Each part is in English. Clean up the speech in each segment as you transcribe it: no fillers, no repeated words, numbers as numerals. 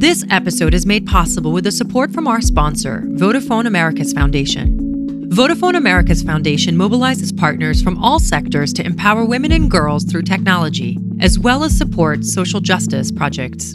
This episode is made possible with the support from our sponsor, Vodafone Americas Foundation. Vodafone Americas Foundation mobilizes partners from all sectors to empower women and girls through technology, as well as support social justice projects.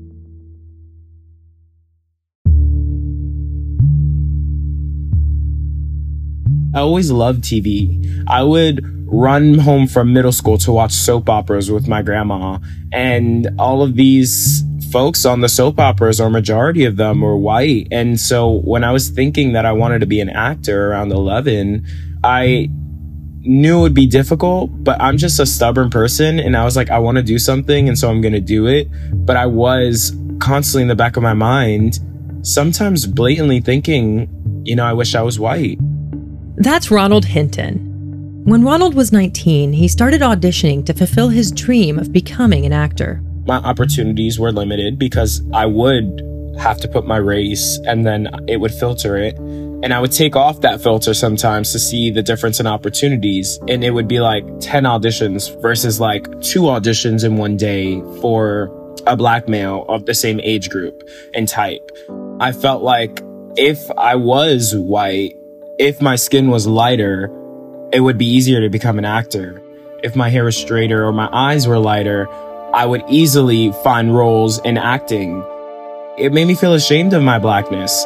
I always loved TV. I would run home from middle school to watch soap operas with my grandma, and all of these folks on the soap operas, or majority of them, were white. And so when I was thinking that I wanted to be an actor around 11, I knew it would be difficult, but I'm just a stubborn person. And I was like, I want to do something, and so I'm going to do it. But I was constantly in the back of my mind, sometimes blatantly thinking, I wish I was white. That's Ronald Hinton. When Ronald was 19, he started auditioning to fulfill his dream of becoming an actor. My opportunities were limited because I would have to put my race, and then it would filter it. And I would take off that filter sometimes to see the difference in opportunities. And it would be like 10 auditions versus like 2 auditions in one day for a black male of the same age group and type. I felt like if I was white, if my skin was lighter, it would be easier to become an actor. If my hair was straighter or my eyes were lighter, I would easily find roles in acting. It made me feel ashamed of my blackness.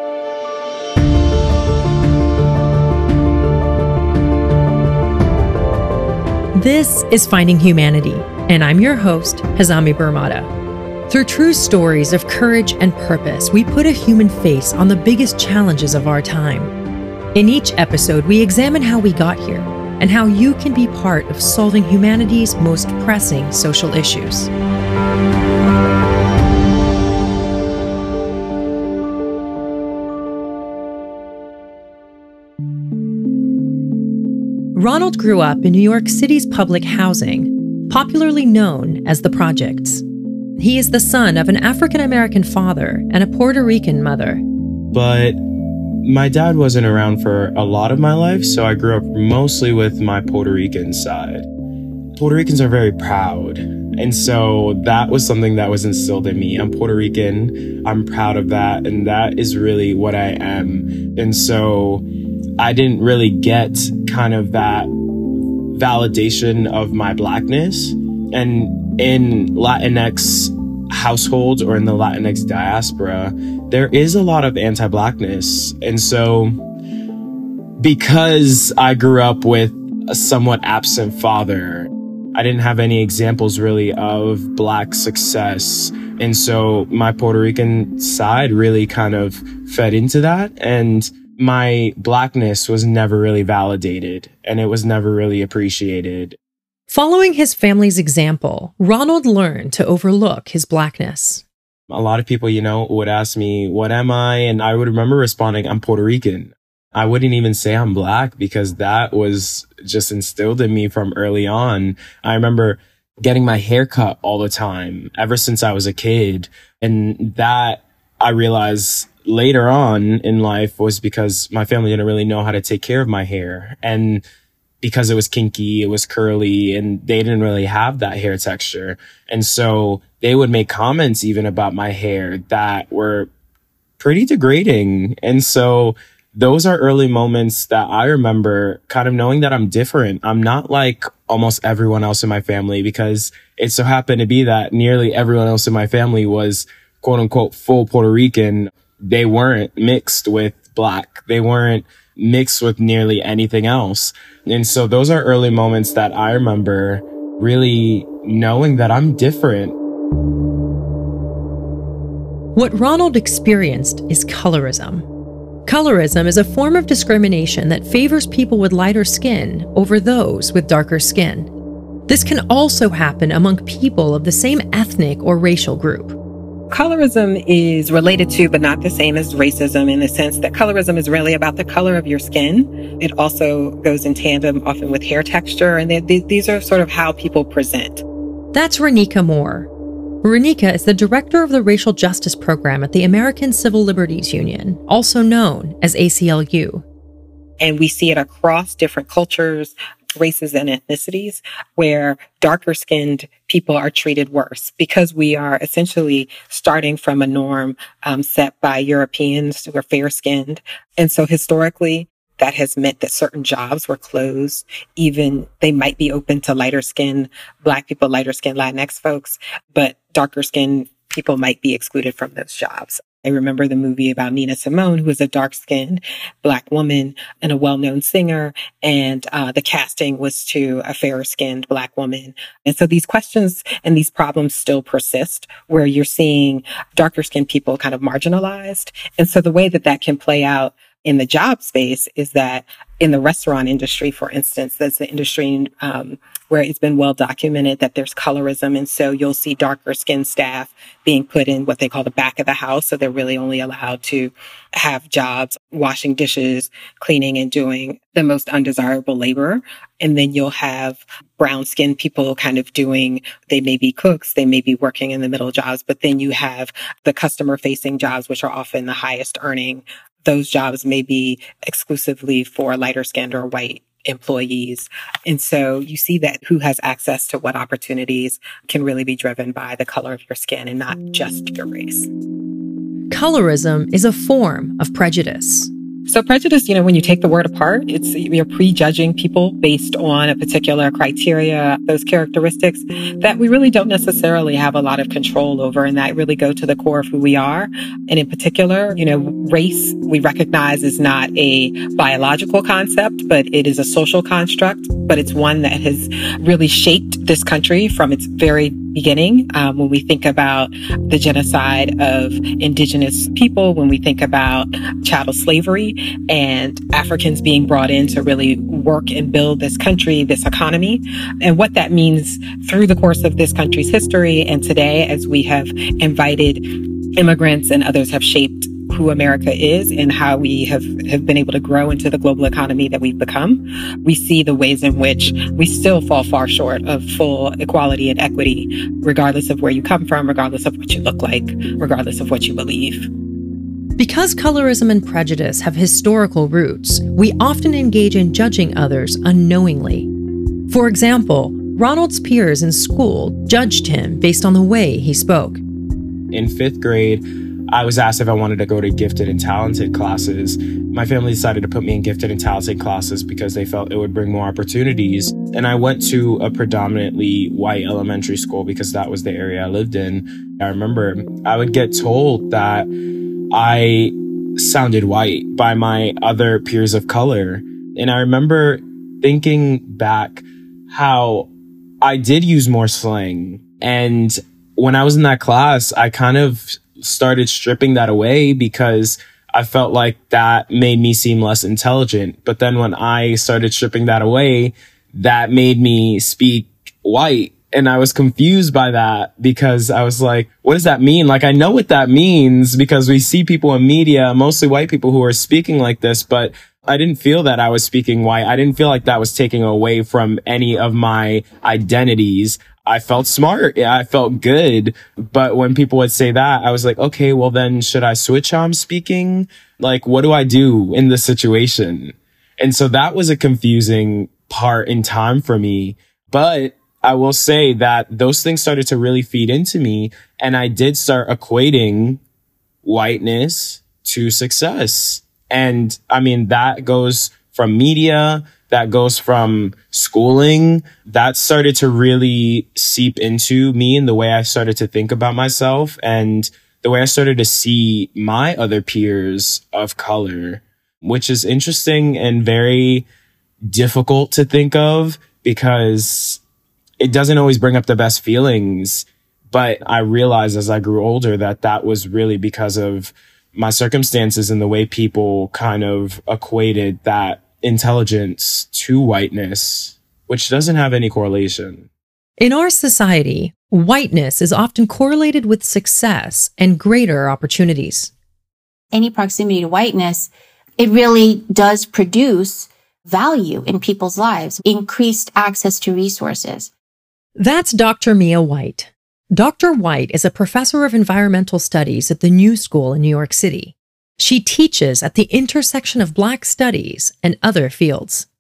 This is Finding Humanity, and I'm your host, Hazami Burmata. Through true stories of courage and purpose, we put a human face on the biggest challenges of our time. In each episode, we examine how we got here and how you can be part of solving humanity's most pressing social issues. Ronald grew up in New York City's public housing, popularly known as the Projects. He is the son of an African-American father and a Puerto Rican mother. But my dad wasn't around for a lot of my life, so I grew up mostly with my Puerto Rican side. Puerto Ricans are very proud, and so that was something that was instilled in me. I'm Puerto Rican, I'm proud of that, and that is really what I am. And so I didn't really get kind of that validation of my blackness. And in Latinx households or in the Latinx diaspora, there is a lot of anti-blackness. And so because I grew up with a somewhat absent father, I didn't have any examples really of black success. And so my Puerto Rican side really kind of fed into that. And my blackness was never really validated, and it was never really appreciated. Following his family's example, Ronald learned to overlook his blackness. A lot of people, would ask me, what am I? And I would remember responding, I'm Puerto Rican. I wouldn't even say I'm black because that was just instilled in me from early on. I remember getting my hair cut all the time ever since I was a kid. And that I realized later on in life was because my family didn't really know how to take care of my hair. And because it was kinky, it was curly, and they didn't really have that hair texture. And so they would make comments even about my hair that were pretty degrading. And so those are early moments that I remember kind of knowing that I'm different. I'm not like almost everyone else in my family, because it so happened to be that nearly everyone else in my family was quote unquote full Puerto Rican. They weren't mixed with black. They weren't mixed with nearly anything else. And so those are early moments that I remember really knowing that I'm different. What Ronald experienced is colorism. Colorism is a form of discrimination that favors people with lighter skin over those with darker skin. This can also happen among people of the same ethnic or racial group. Colorism is related to, but not the same as racism, in the sense that colorism is really about the color of your skin. It also goes in tandem often with hair texture, and these are sort of how people present. That's Renika Moore. Renika is the director of the Racial Justice Program at the American Civil Liberties Union, also known as ACLU. And we see it across different cultures, races and ethnicities where darker skinned people are treated worse because we are essentially starting from a norm set by Europeans who are fair skinned. And so historically, that has meant that certain jobs were closed. Even they might be open to lighter skinned Black people, lighter skinned Latinx folks, but darker skinned people might be excluded from those jobs. I remember the movie about Nina Simone, who was a dark-skinned Black woman and a well-known singer, and the casting was to a fairer-skinned Black woman. And so these questions and these problems still persist, where you're seeing darker-skinned people kind of marginalized. And so the way that that can play out in the job space is that in the restaurant industry, for instance, that's the industry where it's been well documented that there's colorism. And so you'll see darker skinned staff being put in what they call the back of the house. So they're really only allowed to have jobs washing dishes, cleaning, and doing the most undesirable labor. And then you'll have brown skinned people kind of doing, they may be cooks, they may be working in the middle jobs, but then you have the customer facing jobs, which are often the highest earning. Those jobs may be exclusively for lighter skinned or white employees. And so you see that who has access to what opportunities can really be driven by the color of your skin and not just your race. Colorism is a form of prejudice. So prejudice, when you take the word apart, you're prejudging people based on a particular criteria, those characteristics that we really don't necessarily have a lot of control over, and that really go to the core of who we are. And in particular, race we recognize is not a biological concept, but it is a social construct, but it's one that has really shaped this country from its very beginning. When we think about the genocide of indigenous people, when we think about chattel slavery and Africans being brought in to really work and build this country, this economy, and what that means through the course of this country's history and today as we have invited immigrants and others have shaped who America is and how we have been able to grow into the global economy that we've become, we see the ways in which we still fall far short of full equality and equity, regardless of where you come from, regardless of what you look like, regardless of what you believe. Because colorism and prejudice have historical roots, we often engage in judging others unknowingly. For example, Ronald's peers in school judged him based on the way he spoke. In 5th grade, I was asked if I wanted to go to gifted and talented classes. My family decided to put me in gifted and talented classes because they felt it would bring more opportunities. And I went to a predominantly white elementary school because that was the area I lived in. I remember I would get told that I sounded white by my other peers of color. And I remember thinking back how I did use more slang. And when I was in that class, I kind of started stripping that away because I felt like that made me seem less intelligent. But then when I started stripping that away, that made me speak white. And I was confused by that because I was like, what does that mean? Like, I know what that means because we see people in media, mostly white people who are speaking like this, but I didn't feel that I was speaking white. I didn't feel like that was taking away from any of my identities. I felt smart. Yeah, I felt good. But when people would say that, I was like, okay, well then should I switch how I'm speaking? Like, what do I do in this situation? And so that was a confusing part in time for me. But I will say that those things started to really feed into me. And I did start equating whiteness to success. And I mean, that goes from media, that goes from schooling, that started to really seep into me and the way I started to think about myself and the way I started to see my other peers of color, which is interesting and very difficult to think of because it doesn't always bring up the best feelings. But I realized as I grew older that that was really because of my circumstances and the way people kind of equated that intelligence to whiteness, which doesn't have any correlation. In our society, whiteness is often correlated with success and greater opportunities. Any proximity to whiteness, it really does produce value in people's lives, increased access to resources. That's Dr. Mia White. Dr. White is a professor of environmental studies at the New School in New York City. She teaches at the intersection of Black studies and other fields.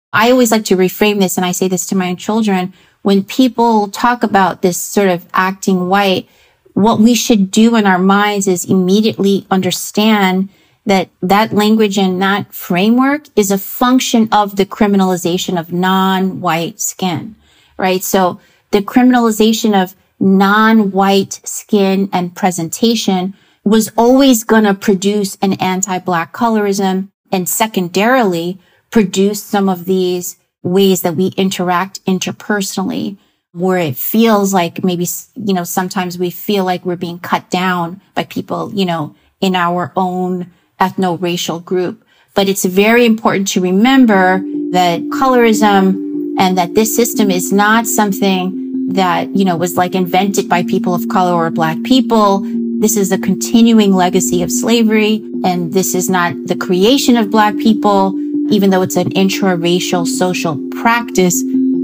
I always like to reframe this, and I say this to my children. When people talk about this sort of acting white, what we should do in our minds is immediately understand that that language and that framework is a function of the criminalization of non-white skin, right? So the criminalization of non-white skin and presentation was always going to produce an anti-Black colorism, and secondarily produce some of these ways that we interact interpersonally, where it feels like maybe, sometimes we feel like we're being cut down by people, in our own ethno-racial group. But it's very important to remember that colorism and that this system is not something that, was like invented by people of color or Black people. This is a continuing legacy of slavery, and this is not the creation of Black people, even though it's an intra-racial social practice.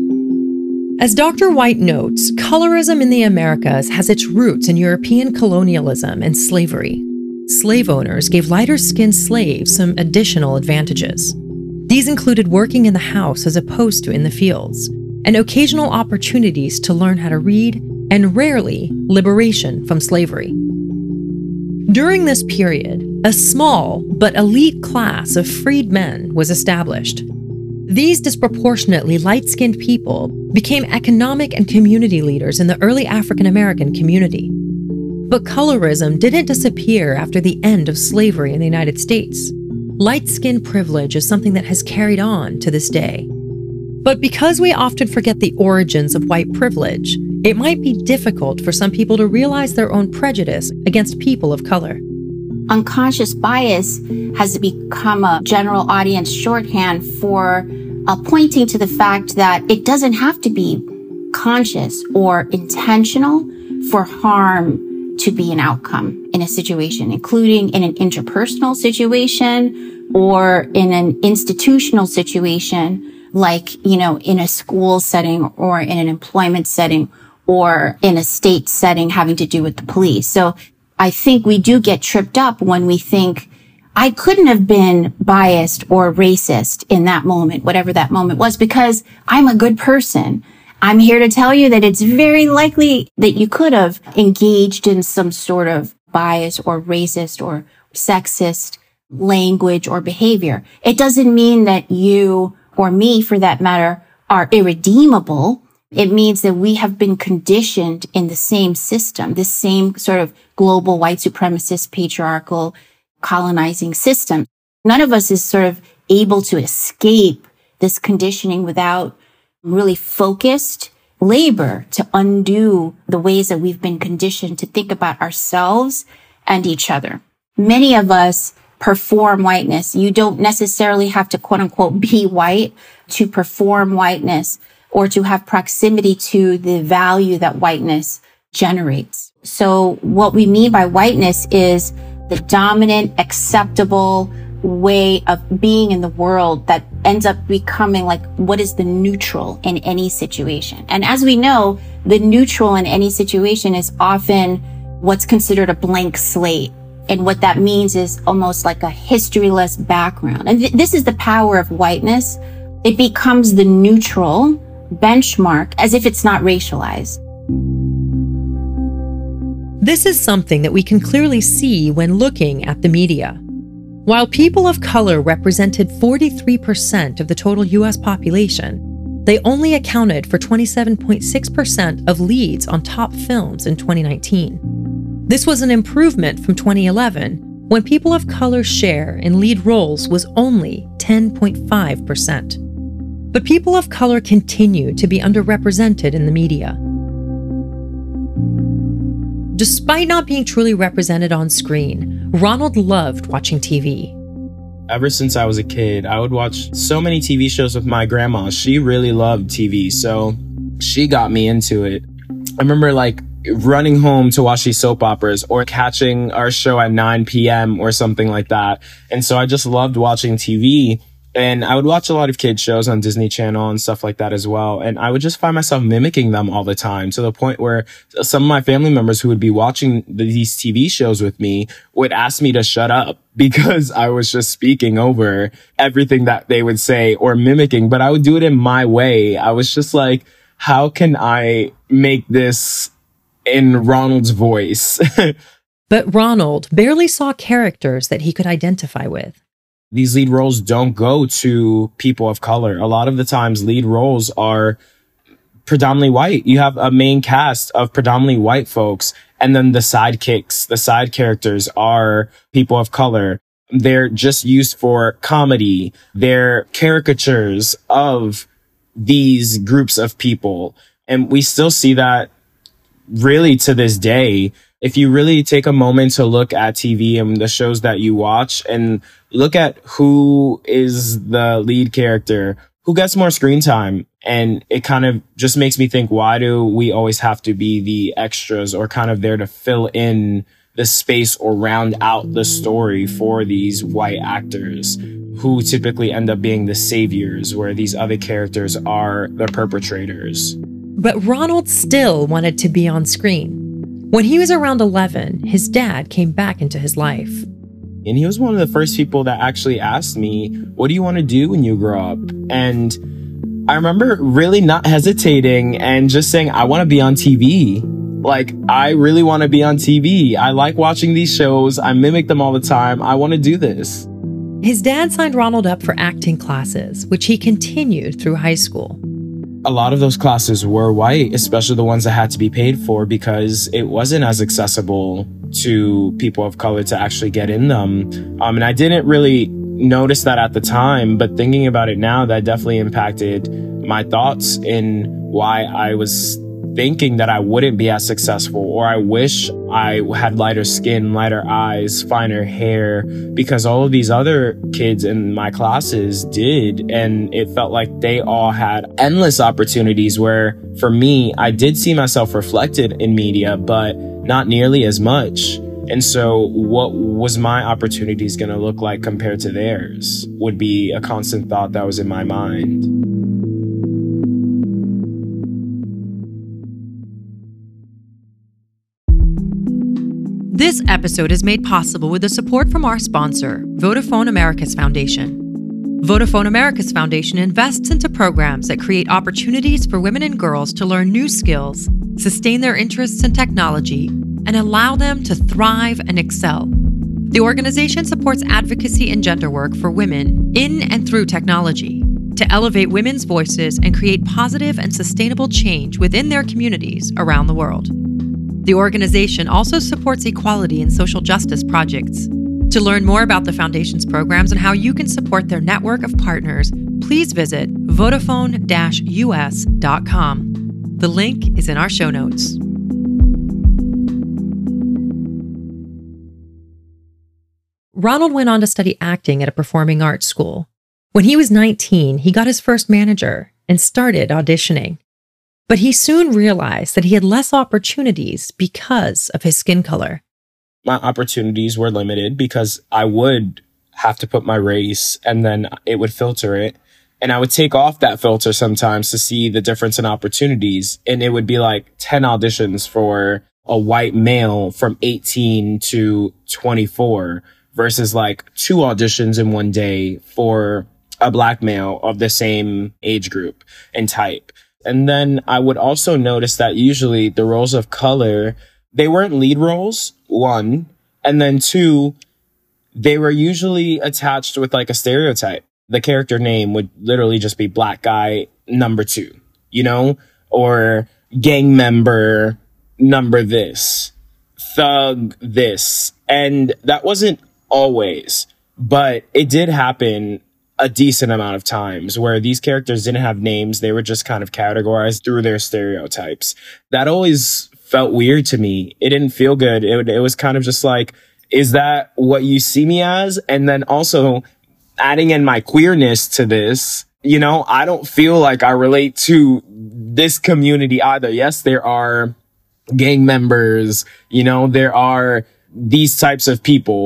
As Dr. White notes, colorism in the Americas has its roots in European colonialism and slavery. Slave owners gave lighter-skinned slaves some additional advantages. These included working in the house as opposed to in the fields, and occasional opportunities to learn how to read, and rarely liberation from slavery. During this period, a small but elite class of freed men was established. These disproportionately light-skinned people became economic and community leaders in the early African American community. But colorism didn't disappear after the end of slavery in the United States. Light-skin privilege is something that has carried on to this day. But because we often forget the origins of white privilege, it might be difficult for some people to realize their own prejudice against people of color. Unconscious bias has become a general audience shorthand for pointing to the fact that it doesn't have to be conscious or intentional for harm to be an outcome in a situation, including in an interpersonal situation or in an institutional situation, like, in a school setting or in an employment setting or in a state setting having to do with the police. So I think we do get tripped up when we think, I couldn't have been biased or racist in that moment, whatever that moment was, because I'm a good person. I'm here to tell you that it's very likely that you could have engaged in some sort of bias or racist or sexist language or behavior. It doesn't mean that you or me, for that matter, are irredeemable. It means that we have been conditioned in the same system, this same sort of global white supremacist patriarchal colonizing system. None of us is sort of able to escape this conditioning without really focused labor to undo the ways that we've been conditioned to think about ourselves and each other. Many of us perform whiteness. You don't necessarily have to, quote unquote, be white to perform whiteness or to have proximity to the value that whiteness generates. So what we mean by whiteness is the dominant, acceptable way of being in the world that ends up becoming like what is the neutral in any situation. And as we know, the neutral in any situation is often what's considered a blank slate. And what that means is almost like a historyless background. And this is the power of whiteness. It becomes the neutral benchmark as if it's not racialized. This is something that we can clearly see when looking at the media. While people of color represented 43% of the total U.S. population, they only accounted for 27.6% of leads on top films in 2019. This was an improvement from 2011, when people of color's share in lead roles was only 10.5%. But people of color continue to be underrepresented in the media. Despite not being truly represented on screen, Ronald loved watching TV. Ever since I was a kid, I would watch so many TV shows with my grandma. She really loved TV, so she got me into it. I remember running home to watch these soap operas or catching our show at 9 p.m. or something like that. And so I just loved watching TV. And I would watch a lot of kids shows on Disney Channel and stuff like that as well. And I would just find myself mimicking them all the time, to the point where some of my family members who would be watching these TV shows with me would ask me to shut up because I was just speaking over everything that they would say or mimicking, but I would do it in my way. I was just like, how can I make this in Ronald's voice? But Ronald barely saw characters that he could identify with. These lead roles don't go to people of color. A lot of the times lead roles are predominantly white. You have a main cast of predominantly white folks, and then the sidekicks, the side characters are people of color. They're just used for comedy. They're caricatures of these groups of people. And we still see that really to this day. If you really take a moment to look at TV and the shows that you watch and look at who is the lead character, who gets more screen time, and it kind of just makes me think, why do we always have to be the extras or kind of there to fill in the space or round out the story for these white actors who typically end up being the saviors, where these other characters are the perpetrators? But Ronald still wanted to be on screen. When he was around 11, his dad came back into his life. And he was one of the first people that actually asked me, what do you want to do when you grow up? And I remember really not hesitating and just saying, I want to be on TV. Like, I really want to be on TV. I like watching these shows. I mimic them all the time. I want to do this. His dad signed Ronald up for acting classes, which he continued through high school. A lot of those classes were white, especially the ones that had to be paid for, because it wasn't as accessible to people of color to actually get in them. And I didn't really notice that at the time, but thinking about it now, that definitely impacted my thoughts in why I was thinking that I wouldn't be as successful, or I wish I had lighter skin, lighter eyes, finer hair, because all of these other kids in my classes did. And it felt like they all had endless opportunities, where for me, I did see myself reflected in media, but not nearly as much. And so what was my opportunities going to look like compared to theirs would be a constant thought that was in my mind. This episode is made possible with the support from our sponsor, Vodafone Americas Foundation. Vodafone Americas Foundation invests into programs that create opportunities for women and girls to learn new skills, sustain their interests in technology, and allow them to thrive and excel. The organization supports advocacy and gender work for women in and through technology to elevate women's voices and create positive and sustainable change within their communities around the world. The organization also supports equality and social justice projects. To learn more about the Foundation's programs and how you can support their network of partners, please visit Vodafone-US.com. The link is in our show notes. Ronald went on to study acting at a performing arts school. When he was 19, he got his first manager and started auditioning. But he soon realized that he had less opportunities because of his skin color. My opportunities were limited because I would have to put my race and then it would filter it. And I would take off that filter sometimes to see the difference in opportunities. And it would be like 10 auditions for a white male from 18 to 24 versus like 2 auditions in one day for a black male of the same age group and type. And then I would also notice that usually the roles of color, they weren't lead roles, 1. And then 2, they were usually attached with like a stereotype. The character name would literally just be black guy number 2, you know, or gang member number this, thug this. And that wasn't always, but it did happen a decent amount of times where these characters didn't have names. They were just kind of categorized through their stereotypes. That always felt weird to me. It didn't feel good. It was kind of just like, is that what you see me as? And then also adding in my queerness to this, you know, I don't feel like I relate to this community either. Yes, there are gang members, you know, there are these types of people.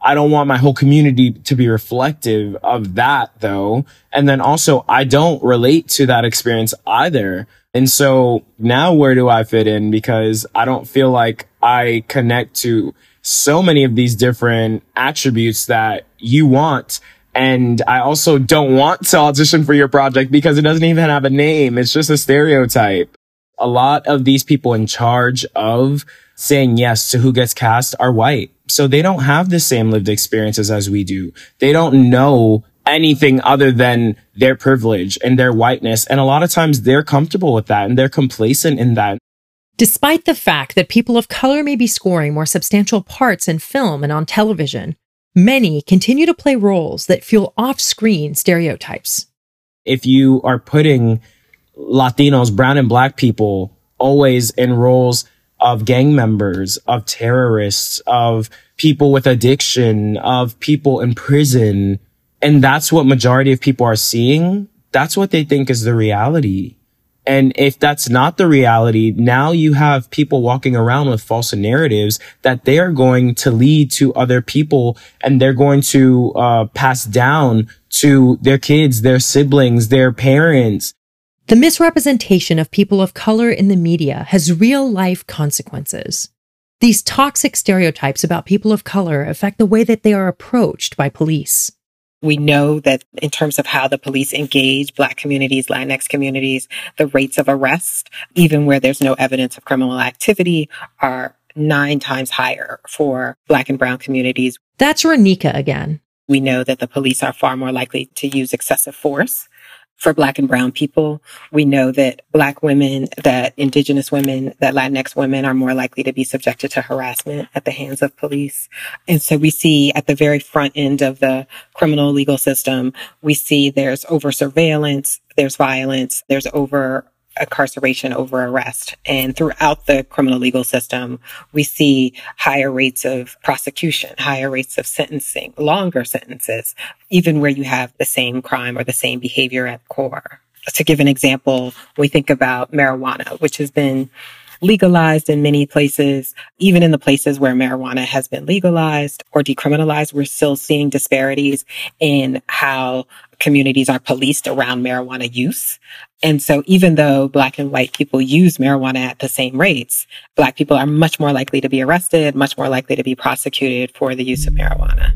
I don't want my whole community to be reflective of that though. And then also I don't relate to that experience either. And so now where do I fit in? Because I don't feel like I connect to so many of these different attributes that you want. And I also don't want to audition for your project because it doesn't even have a name. It's just a stereotype. A lot of these people in charge of saying yes to who gets cast are white. So they don't have the same lived experiences as we do. They don't know anything other than their privilege and their whiteness. And a lot of times they're comfortable with that and they're complacent in that. Despite the fact that people of color may be scoring more substantial parts in film and on television, many continue to play roles that fuel off-screen stereotypes. If you are putting Latinos, brown and black people, always in roles of gang members, of terrorists, of people with addiction, of people in prison, and that's what majority of people are seeing, that's what they think is the reality. And if that's not the reality, now you have people walking around with false narratives that they are going to lead to other people and they're going to pass down to their kids, their siblings, their parents. The misrepresentation of people of color in the media has real-life consequences. These toxic stereotypes about people of color affect the way that they are approached by police. We know that in terms of how the police engage Black communities, Latinx communities, the rates of arrest, even where there's no evidence of criminal activity, are 9 times higher for Black and brown communities. That's Ronika again. We know that the police are far more likely to use excessive force for Black and brown people. We know that Black women, that Indigenous women, that Latinx women are more likely to be subjected to harassment at the hands of police. And so we see at the very front end of the criminal legal system, we see there's over surveillance, there's violence, there's over incarceration, over arrest. And throughout the criminal legal system, we see higher rates of prosecution, higher rates of sentencing, longer sentences, even where you have the same crime or the same behavior at core. To give an example, we think about marijuana, which has been legalized in many places. Even in the places where marijuana has been legalized or decriminalized, we're still seeing disparities in how communities are policed around marijuana use. And so even though Black and white people use marijuana at the same rates, Black people are much more likely to be arrested, much more likely to be prosecuted for the use of marijuana.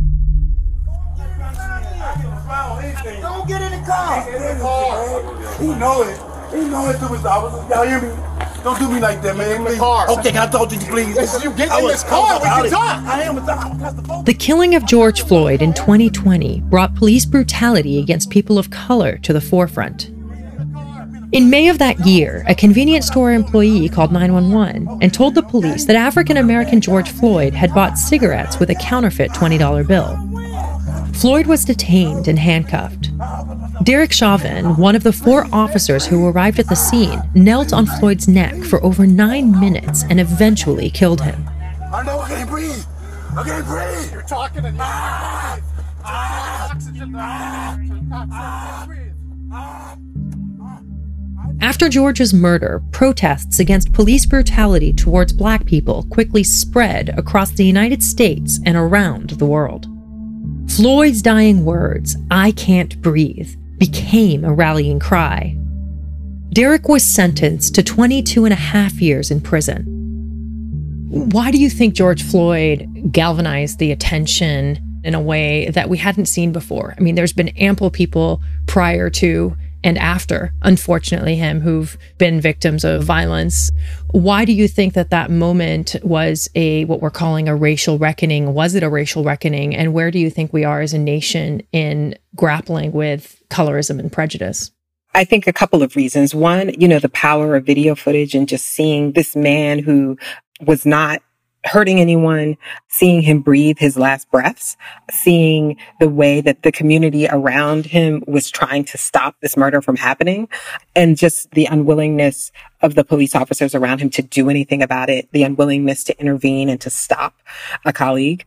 Don't get in the car. He know it. He know it, superstar. Y'all hear me? Don't do me like that, man. Okay, can I talk to you, please? You get in this car, we can talk. I am. The killing of George Floyd in 2020 brought police brutality against people of color to the forefront. In May of that year, a convenience store employee called 911 and told the police that African-American George Floyd had bought cigarettes with a counterfeit $20 bill. Floyd was detained and handcuffed. Derek Chauvin, one of the 4 officers who arrived at the scene, knelt on Floyd's neck for over 9 minutes and eventually killed him. I know I can't breathe. I can't breathe. You're talking and oxygen. After George's murder, protests against police brutality towards Black people quickly spread across the United States and around the world. Floyd's dying words, "I can't breathe," became a rallying cry. Derek was sentenced to 22 and a half years in prison. Why do you think George Floyd galvanized the attention in a way that we hadn't seen before? I mean, there's been ample people prior to and after, unfortunately, him who've been victims of violence. Why do you think that that moment was what we're calling a racial reckoning? Was it a racial reckoning? And where do you think we are as a nation in grappling with colorism and prejudice? I think a couple of reasons. One, the power of video footage and just seeing this man who was not hurting anyone, seeing him breathe his last breaths, seeing the way that the community around him was trying to stop this murder from happening, and just the unwillingness of the police officers around him to do anything about it, the unwillingness to intervene and to stop a colleague.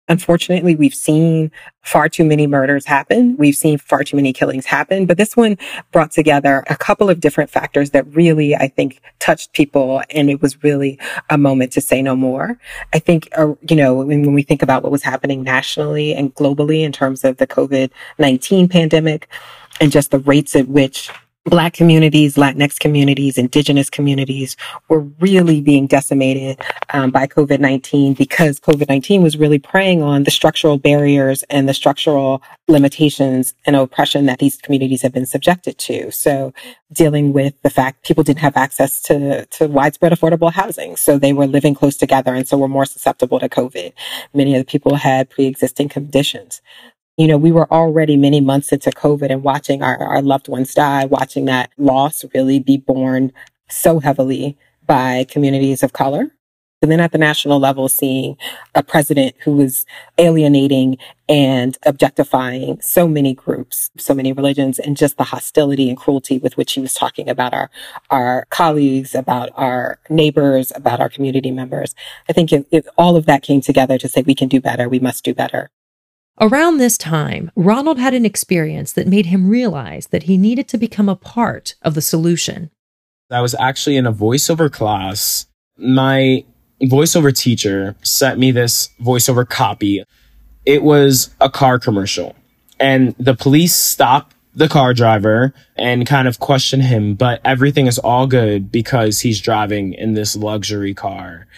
Unfortunately, we've seen far too many murders happen. We've seen far too many killings happen. But this one brought together a couple of different factors that really, I think, touched people. And it was really a moment to say no more. I think, when we think about what was happening nationally and globally in terms of the COVID-19 pandemic and just the rates at which Black communities, Latinx communities, Indigenous communities were really being decimated by COVID-19 because COVID-19 was really preying on the structural barriers and the structural limitations and oppression that these communities have been subjected to. So dealing with the fact people didn't have access to widespread affordable housing. So they were living close together and so were more susceptible to COVID. Many of the people had pre-existing conditions. We were already many months into COVID and watching our loved ones die, watching that loss really be borne so heavily by communities of color. And then at the national level, seeing a president who was alienating and objectifying so many groups, so many religions, and just the hostility and cruelty with which he was talking about our colleagues, about our neighbors, about our community members. I think all of that came together to say we can do better, we must do better. Around this time, Ronald had an experience that made him realize that he needed to become a part of the solution. I was actually in a voiceover class. My voiceover teacher sent me this voiceover copy. It was a car commercial, and the police stopped the car driver and kind of questioned him, but everything is all good because he's driving in this luxury car.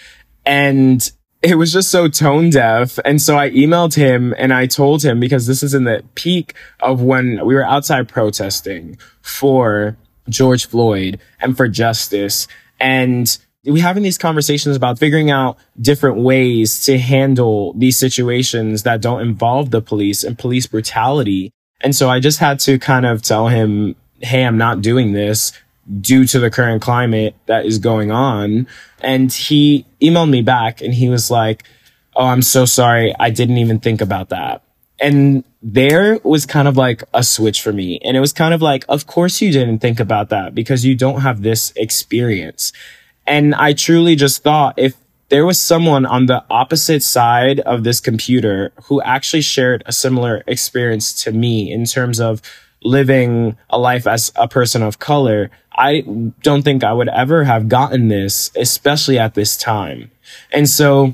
And it was just so tone deaf. And so I emailed him and I told him, because this is in the peak of when we were outside protesting for George Floyd and for justice. And we're having these conversations about figuring out different ways to handle these situations that don't involve the police and police brutality. And so I just had to kind of tell him, hey, I'm not doing this due to the current climate that is going on. And he emailed me back and he was like, oh, I'm so sorry. I didn't even think about that. And there was kind of like a switch for me. And it was kind of like, of course you didn't think about that because you don't have this experience. And I truly just thought, if there was someone on the opposite side of this computer who actually shared a similar experience to me in terms of living a life as a person of color, I don't think I would ever have gotten this, especially at this time. And so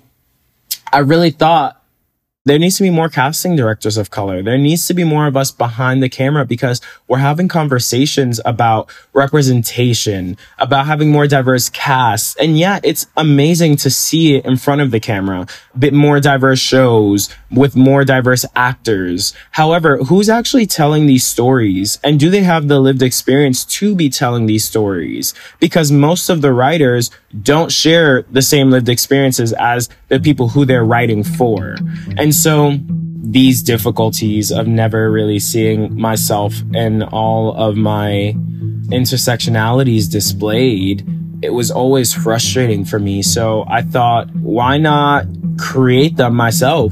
I really thought there needs to be more casting directors of color. There needs to be more of us behind the camera, because we're having conversations about representation, about having more diverse casts. And yeah, it's amazing to see it in front of the camera, a bit more diverse shows with more diverse actors. However, who's actually telling these stories? And do they have the lived experience to be telling these stories? Because most of the writers don't share the same lived experiences as the people who they're writing for. And so these difficulties of never really seeing myself and all of my intersectionalities displayed, it was always frustrating for me. So I thought, why not create them myself?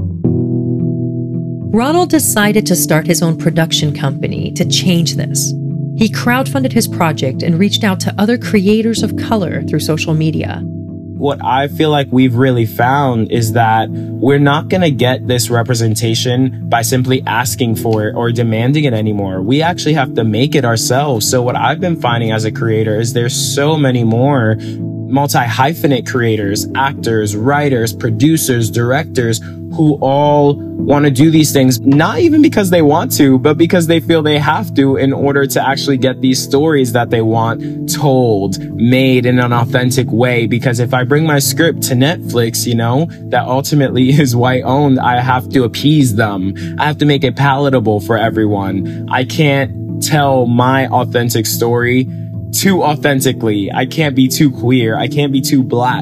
Ronald decided to start his own production company to change this. He crowdfunded his project and reached out to other creators of color through social media. What I feel like we've really found is that we're not going to get this representation by simply asking for it or demanding it anymore. We actually have to make it ourselves. So what I've been finding as a creator is there's so many more multi-hyphenate creators, actors, writers, producers, directors who all want to do these things, not even because they want to, but because they feel they have to in order to actually get these stories that they want told, made in an authentic way. Because if I bring my script to Netflix, that ultimately is white owned, I have to appease them. I have to make it palatable for everyone. I can't tell my authentic story too authentically. I can't be too queer. I can't be too Black.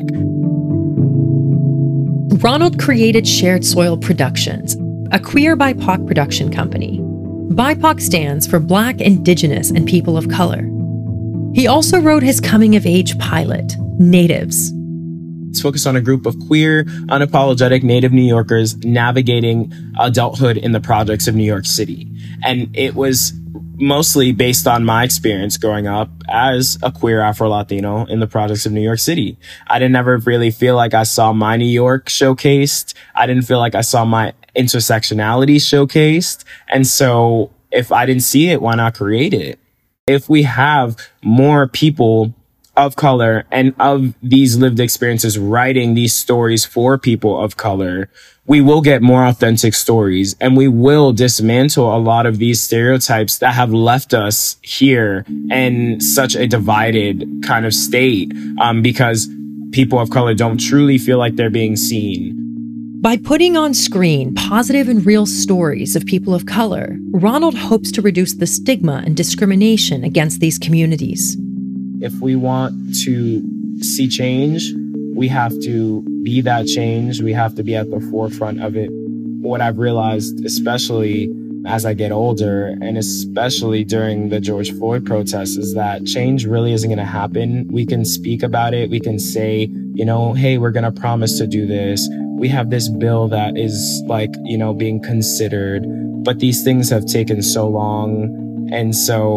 Ronald created Shared Soil Productions, a queer BIPOC production company. BIPOC stands for Black, Indigenous, and People of Color. He also wrote his coming-of-age pilot, Natives. It's focused on a group of queer, unapologetic Native New Yorkers navigating adulthood in the projects of New York City. And it was mostly based on my experience growing up as a queer Afro-Latino in the projects of New York City. I didn't ever really feel like I saw my New York showcased. I didn't feel like I saw my intersectionality showcased. And so if I didn't see it, why not create it? If we have more people of color and of these lived experiences writing these stories for people of color, we will get more authentic stories, and we will dismantle a lot of these stereotypes that have left us here in such a divided kind of state, because people of color don't truly feel like they're being seen. By putting on screen positive and real stories of people of color, Ronald hopes to reduce the stigma and discrimination against these communities. If we want to see change, we have to be that change. We have to be at the forefront of it. What I've realized, especially as I get older, and especially during the George Floyd protests, is that change really isn't going to happen. We can speak about it. We can say, hey, we're going to promise to do this. We have this bill that is being considered, but these things have taken so long. And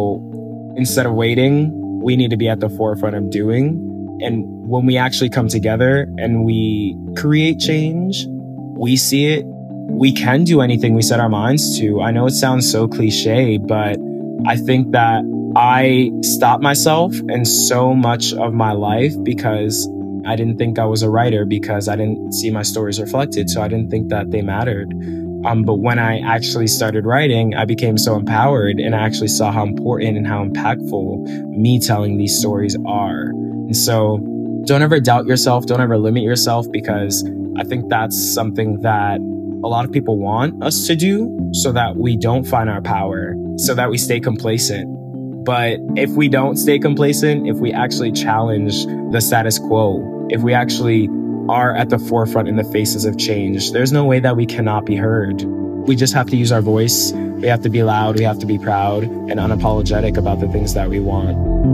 so instead of waiting, we need to be at the forefront of doing. And when we actually come together and we create change, we see it, we can do anything we set our minds to. I know it sounds so cliche, but I think that I stopped myself in so much of my life because I didn't think I was a writer, because I didn't see my stories reflected. So I didn't think that they mattered. But when I actually started writing, I became so empowered, and I actually saw how important and how impactful me telling these stories are. And so don't ever doubt yourself. Don't ever limit yourself, because I think that's something that a lot of people want us to do so that we don't find our power, so that we stay complacent. But if we don't stay complacent, if we actually challenge the status quo, if we actually are at the forefront in the faces of change, there's no way that we cannot be heard. We just have to use our voice. We have to be loud. We have to be proud and unapologetic about the things that we want.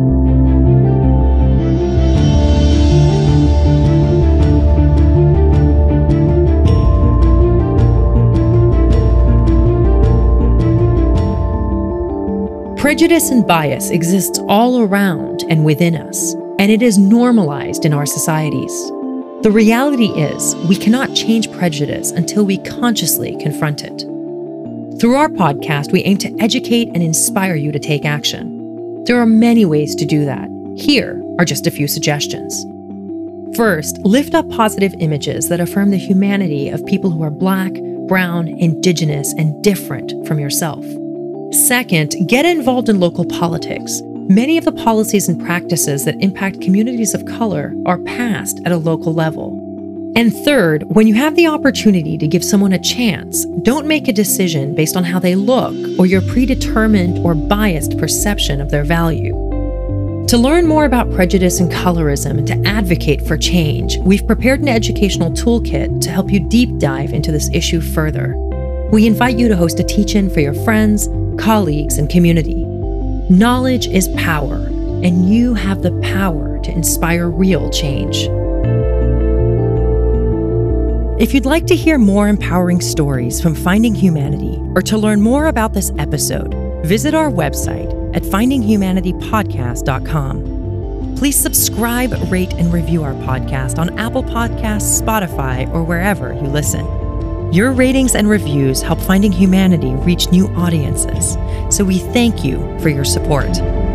Prejudice and bias exists all around and within us, and it is normalized in our societies. The reality is, we cannot change prejudice until we consciously confront it. Through our podcast, we aim to educate and inspire you to take action. There are many ways to do that. Here are just a few suggestions. First, lift up positive images that affirm the humanity of people who are Black, brown, Indigenous, and different from yourself. Second, get involved in local politics. Many of the policies and practices that impact communities of color are passed at a local level. And third, when you have the opportunity to give someone a chance, don't make a decision based on how they look or your predetermined or biased perception of their value. To learn more about prejudice and colorism and to advocate for change, we've prepared an educational toolkit to help you deep dive into this issue further. We invite you to host a teach-in for your friends, colleagues, and community. Knowledge is power, and you have the power to inspire real change. If you'd like to hear more empowering stories from Finding Humanity, or to learn more about this episode, visit our website at findinghumanitypodcast.com. Please subscribe, rate, and review our podcast on Apple Podcasts, Spotify, or wherever you listen. Your ratings and reviews help Finding Humanity reach new audiences, so we thank you for your support.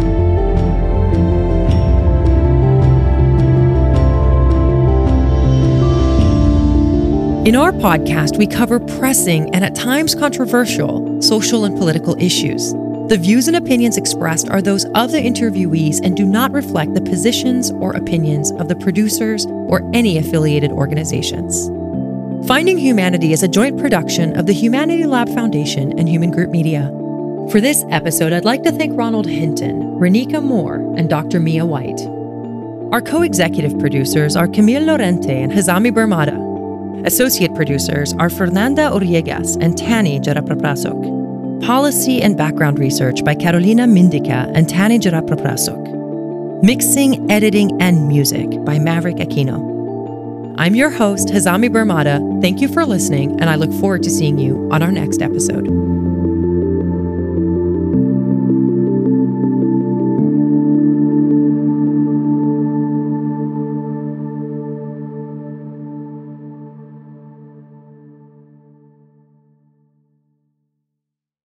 In our podcast, we cover pressing and at times controversial social and political issues. The views and opinions expressed are those of the interviewees and do not reflect the positions or opinions of the producers or any affiliated organizations. Finding Humanity is a joint production of the Humanity Lab Foundation and Human Group Media. For this episode, I'd like to thank Ronald Hinton, Renika Moore, and Dr. Mia White. Our co-executive producers are Camille Lorente and Hazami Bermada. Associate producers are Fernanda Oriegas and Tani Jarapraprasok. Policy and background research by Carolina Mindica and Tani Jarapraprasok. Mixing, editing, and music by Maverick Aquino. I'm your host, Hazami Bermada. Thank you for listening, and I look forward to seeing you on our next episode.